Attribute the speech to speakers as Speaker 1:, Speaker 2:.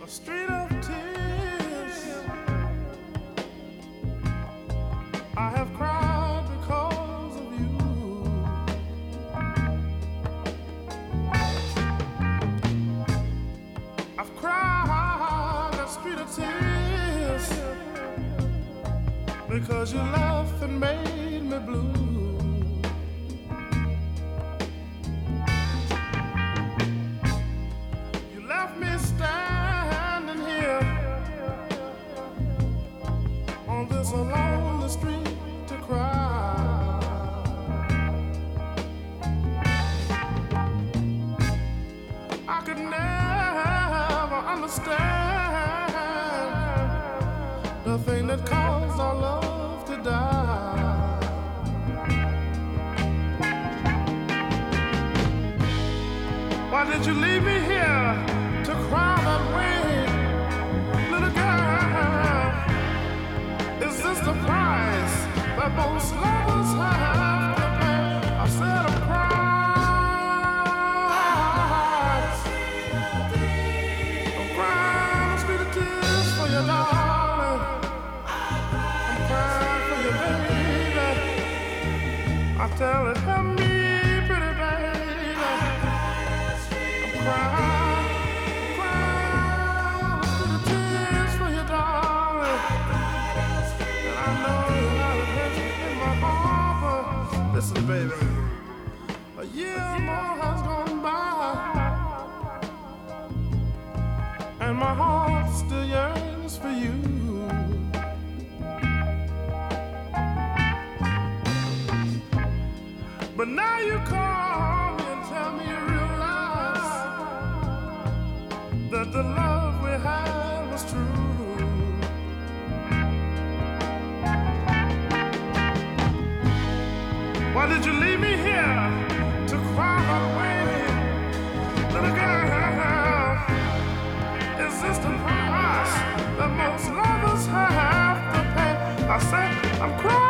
Speaker 1: A street of tears. I have cried because of you. I've cried a street of tears because you left and made me blue. You left me standing here on this lonely street to cry. I could never understand the thing that caused our love to die. Why did you leave me here to cry that way? Little girl, is this the price that most lovers have to pay? I said I'm crying a street of tears for your darling. I'm crying for your baby. I tell it, help me, pretty baby. I'm crying a street of tears for your darling. And I know that it hurts me in my heart, but listen, baby, a year more has gone by, and my heart still yearns for you. But now you call me and tell me you realize that the love we had was true. Why did you leave me here to cry that way? Little girl, is this the price that most lovers have to pay? I said, I'm crying.